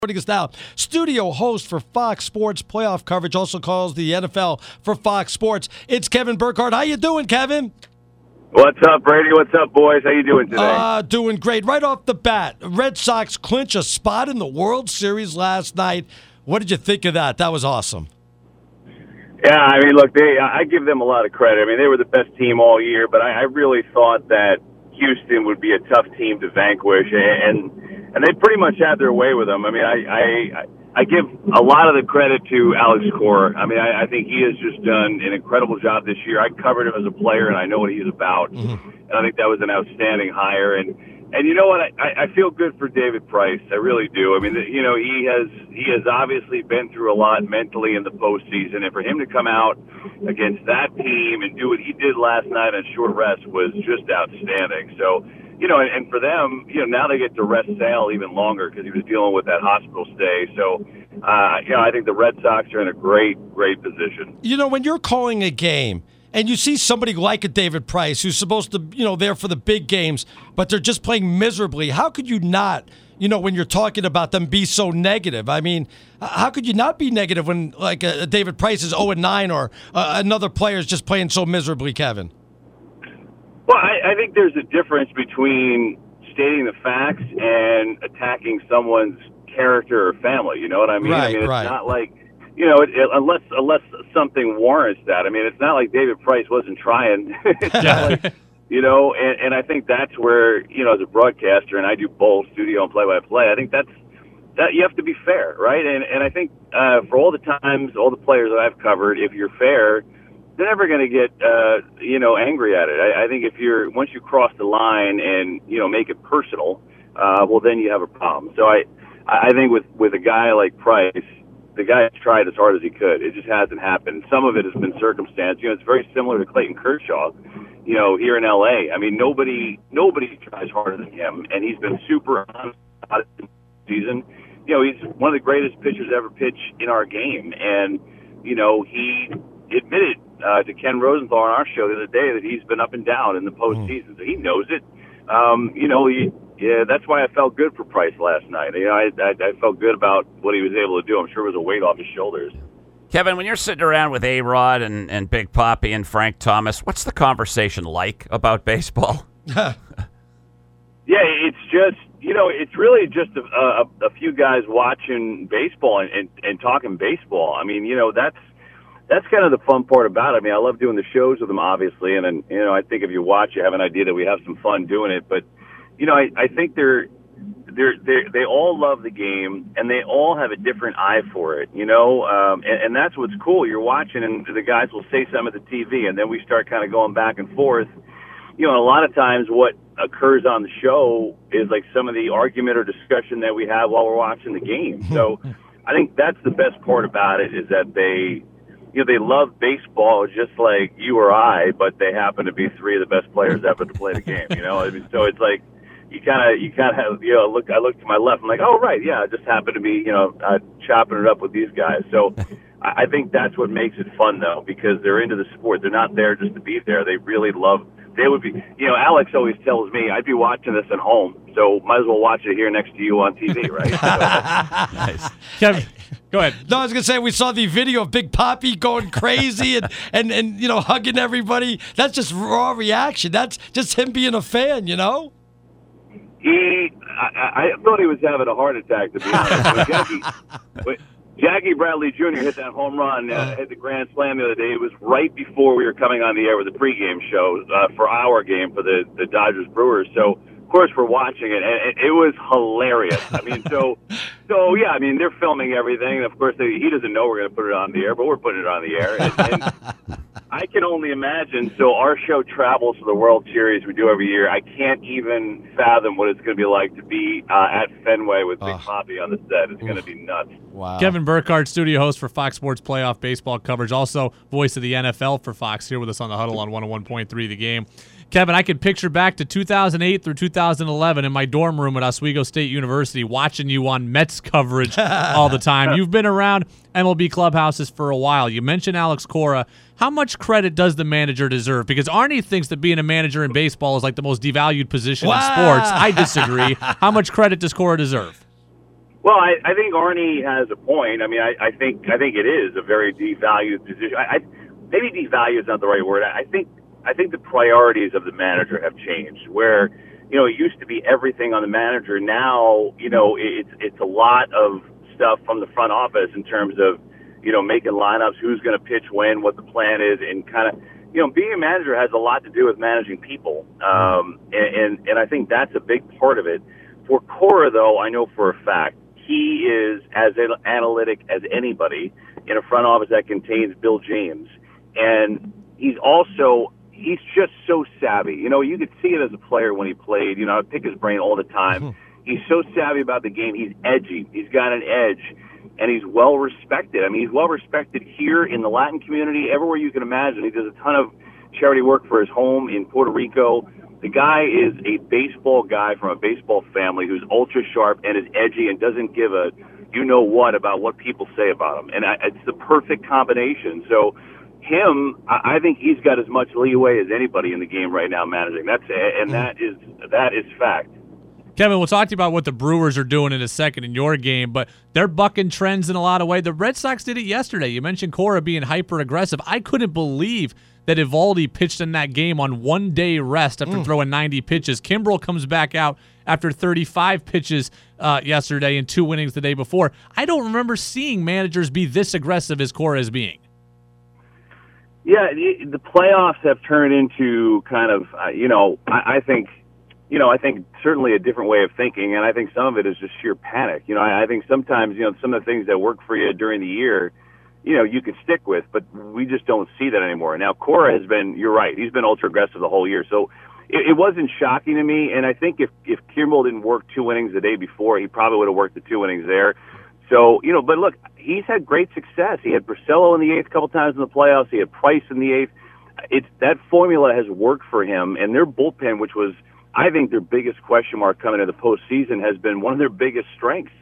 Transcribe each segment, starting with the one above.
Joining us now, studio host for Fox Sports playoff coverage, also calls the NFL for Fox Sports. It's Kevin Burkhardt. How you doing, Kevin? What's up, Brady? What's up, boys? How you doing today? Doing great. Right off the bat, Red Sox clinch a spot in the World Series last night. What did you think of that? That was awesome. Yeah, I mean, look, I give them a lot of credit. I mean, they were the best team all year, but I really thought that Houston would be a tough team to vanquish, and they pretty much had their way with them. I mean, I give a lot of the credit to Alex Cora. I mean, I think he has just done an incredible job this year. I covered him as a player, and I know what he's about. And I think that was an outstanding hire. And you know what? I feel good for David Price. I really do. I mean, you know, he has obviously been through a lot mentally in the postseason, and for him to come out against that team and do what he did last night on short rest was just outstanding. So, you know, and for them, you know, now they get to rest Sale even longer because he was dealing with that hospital stay. So, you know, I think the Red Sox are in a great position. You know, when you're calling a game and you see somebody like a David Price who's supposed to, you know, there for the big games, but they're just playing miserably, how could you not, you know, when you're talking about them, be so negative? I mean, how could you not be negative when, like, a David Price is 0-9 or another player is just playing so miserably, Kevin? Well, I think there's a difference between stating the facts and attacking someone's character or family. You know what I mean? Right, I mean, it's right. not like, you know, unless something warrants that. I mean, it's not like David Price wasn't trying. It's not like, you know, and I think that's where, you know, as a broadcaster, and I do both studio and play-by-play, I think that you have to be fair, right? And I think for all the times, all the players that I've covered, if you're fair, they're never going to get, you know, angry at it. I think once you cross the line and, you know, make it personal, well, then you have a problem. So I think with a guy like Price, the guy has tried as hard as he could. It just hasn't happened. Some of it has been circumstance. You know, it's very similar to Clayton Kershaw, you know, here in L.A. I mean, nobody tries harder than him, and he's been super honest about it this season. You know, he's one of the greatest pitchers to ever pitch in our game, and, you know, he admitted to Ken Rosenthal on our show the other day that he's been up and down in the postseason, so he knows it. You know, yeah, that's why I felt good for Price last night. You know, I felt good about what he was able to do. I'm sure it was a weight off his shoulders. Kevin, when you're sitting around with A-Rod and Big Papi and Frank Thomas, what's the conversation like about baseball? Yeah, it's just, you know, it's really just a few guys watching baseball and talking baseball. I mean, you know, that's kind of the fun part about it. I mean, I love doing the shows with them, obviously, and you know, I think if you watch, you have an idea that we have some fun doing it. But you know, I think they all love the game, and they all have a different eye for it. You know, and that's what's cool. You're watching, and the guys will say something at the TV, and then we start kind of going back and forth. You know, and a lot of times what occurs on the show is like some of the argument or discussion that we have while we're watching the game. So I think that's the best part about it, is that they love baseball just like you or I, but they happen to be three of the best players ever to play the game. You know, I mean, so it's like you kind of you know, I look to my left, I'm like, oh right, yeah, I just happen to be, you know, chopping it up with these guys. So I think that's what makes it fun, though, because they're into the sport. They're not there just to be there. They really love. They would be, you know, Alex always tells me I'd be watching this at home, so might as well watch it here next to you on TV, right? So, nice. Kevin, go ahead. No, I was going to say, we saw the video of Big Papi going crazy and you know, hugging everybody. That's just raw reaction. That's just him being a fan, you know? I thought he was having a heart attack, to be honest. When Jackie Bradley Jr. hit that home run, hit the grand slam the other day. It was right before we were coming on the air with the pregame show for our game for the Dodgers Brewers. So, of course, we're watching it, and it was hilarious. I mean, so yeah, I mean, they're filming everything. And of course, he doesn't know we're going to put it on the air, but we're putting it on the air. And I can only imagine. So our show travels to the World Series we do every year. I can't even fathom what it's going to be like to be at Fenway with Big Papi on the set. It's going to be nuts. Wow. Kevin Burkhardt, studio host for Fox Sports playoff baseball coverage, also voice of the NFL for Fox, here with us on the Huddle on 101.3 The Game. Kevin, I can picture back to 2008 through 2011 in my dorm room at Oswego State University watching you on Mets coverage all the time. You've been around MLB clubhouses for a while. You mentioned Alex Cora. How much credit does the manager deserve? Because Arnie thinks that being a manager in baseball is like the most devalued position in sports. I disagree. How much credit does Cora deserve? Well, I think Arnie has a point. I mean, I think it is a very devalued position. Maybe devalue is not the right word. I think the priorities of the manager have changed. Where it used to be everything on the manager. Now it's a lot of stuff from the front office in terms of making lineups, who's going to pitch when, what the plan is, and kind of being a manager has a lot to do with managing people. And I think that's a big part of it. For Cora, though, I know for a fact he is as analytic as anybody in a front office that contains Bill James. And he's just so savvy. You could see it as a player when he played. I pick his brain all the time. He's so savvy about the game. He's edgy. He's got an edge. And he's well respected. I mean, he's well respected here in the Latin community, everywhere you can imagine. He does a ton of charity work for his home in Puerto Rico. The guy is a baseball guy from a baseball family who's ultra sharp and is edgy and doesn't give a you-know-what about what people say about him. And it's the perfect combination. So I think he's got as much leeway as anybody in the game right now managing. That is fact. Kevin, we'll talk to you about what the Brewers are doing in a second in your game, but they're bucking trends in a lot of ways. The Red Sox did it yesterday. You mentioned Cora being hyper-aggressive. I couldn't believe that Eovaldi pitched in that game on one-day rest after throwing 90 pitches. Kimbrel comes back out after 35 pitches yesterday and 2 innings the day before. I don't remember seeing managers be this aggressive as Cora is being. Yeah, the playoffs have turned into kind of, I think certainly a different way of thinking, and I think some of it is just sheer panic. I think sometimes, some of the things that work for you during the year, you can stick with, but we just don't see that anymore. Now, Cora has been, you're right, he's been ultra aggressive the whole year, so it wasn't shocking to me, and I think if Kimbrel didn't work 2 innings the day before, he probably would have worked the 2 innings there. So, but look, he's had great success. He had Porcello in the 8th a couple times in the playoffs. He had Price in the 8th. That formula has worked for him, and their bullpen, which was, I think, their biggest question mark coming into the postseason, has been one of their biggest strengths.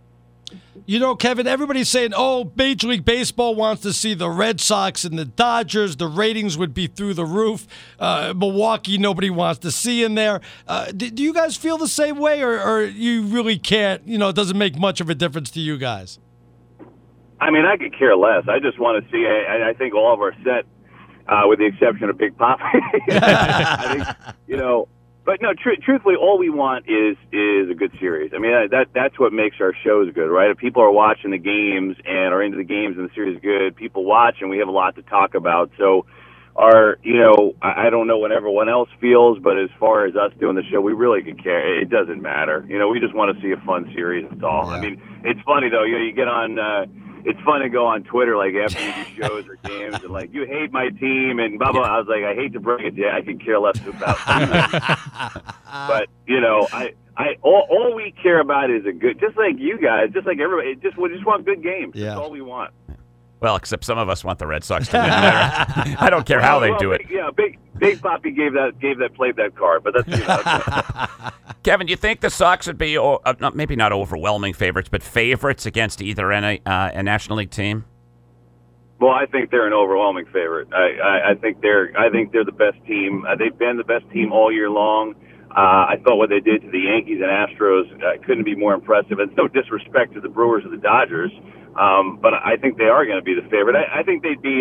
Kevin, everybody's saying, Major League Baseball wants to see the Red Sox and the Dodgers. The ratings would be through the roof. Milwaukee, nobody wants to see in there. Do you guys feel the same way, or you really can't? It doesn't make much of a difference to you guys? I mean, I could care less. I just want to see, I think all of our set, with the exception of Big Pop. I think, But no, truthfully, all we want is a good series. I mean, that's what makes our shows good, right? If people are watching the games and are into the games and the series is good, people watch and we have a lot to talk about. So I don't know what everyone else feels, but as far as us doing the show, we really could care. It doesn't matter. We just want to see a fun series. That's all. Yeah. I mean, it's funny though. You get on. It's fun to go on Twitter like after you do shows or games and like, you hate my team and blah blah. I was like, I hate to break it to you, I could care less about you. But all we care about is a good, just like you guys, just like everybody, we just want good games. Yeah. That's all we want. Well, except some of us want the Red Sox to win. I don't care how they do it. Big Poppy played that card, but that's Kevin, do you think the Sox would be maybe not overwhelming favorites, but favorites against either a National League team? Well, I think they're an overwhelming favorite. I think they're the best team. They've been the best team all year long. I thought what they did to the Yankees and Astros couldn't be more impressive. It's no disrespect to the Brewers or the Dodgers, but I think they are going to be the favorite. I think they'd be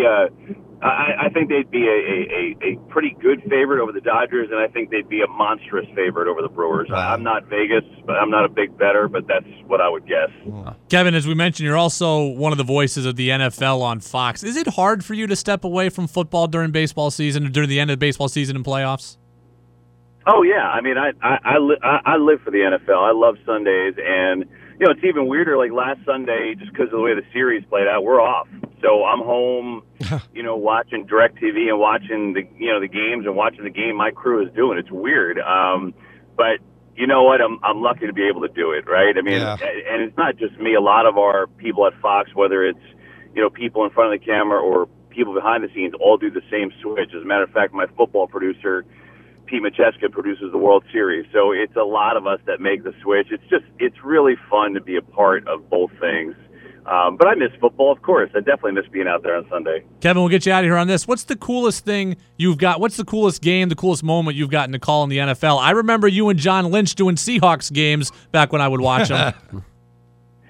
a pretty good favorite over the Dodgers, and I think they'd be a monstrous favorite over the Brewers. I'm not Vegas, but I'm not a big bettor, but that's what I would guess. Kevin, as we mentioned, you're also one of the voices of the NFL on Fox. Is it hard for you to step away from football during baseball season, or during the end of baseball season and playoffs? Oh yeah, I mean, I live for the NFL. I love Sundays, and it's even weirder. Like last Sunday, just because of the way the series played out, we're off. So I'm home, watching DirecTV and watching the games and watching the game my crew is doing. It's weird, but you know what? I'm lucky to be able to do it, right? I mean, and it's not just me. A lot of our people at Fox, whether it's people in front of the camera or people behind the scenes, all do the same switch. As a matter of fact, my football producer, Pete Macheska, produces the World Series. So it's a lot of us that make the switch. It's really fun to be a part of both things. But I miss football, of course. I definitely miss being out there on Sunday. Kevin, we'll get you out of here on this. What's the coolest thing you've got? What's the coolest game, the coolest moment you've gotten to call in the NFL? I remember you and John Lynch doing Seahawks games back when I would watch them.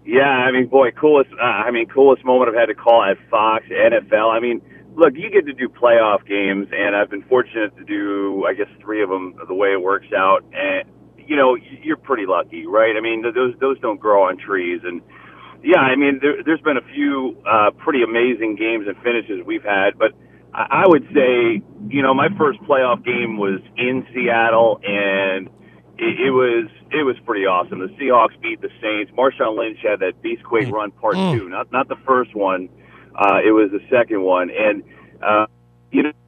Yeah, I mean, boy, coolest moment I've had to call at Fox, NFL. I mean, look, you get to do playoff games, and I've been fortunate to do, I guess, 3 of them the way it works out. And, you know, you're pretty lucky, right? I mean, those don't grow on trees. And, yeah, I mean, there's been a few pretty amazing games and finishes we've had. But I would say, you know, my first playoff game was in Seattle, and it was pretty awesome. The Seahawks beat the Saints. Marshawn Lynch had that Beastquake run part 2, not the first one. It was the second one, and you know,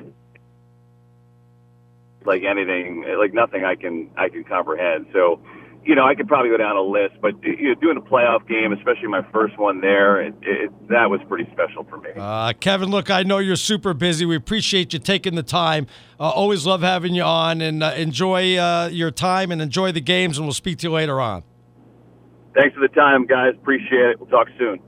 like anything, like nothing I can comprehend. So, you know, I could probably go down a list, but doing a playoff game, especially my first one there, that was pretty special for me. Kevin, look, I know you're super busy. We appreciate you taking the time. Always love having you on, and enjoy your time and enjoy the games, and we'll speak to you later on. Thanks for the time, guys. Appreciate it. We'll talk soon.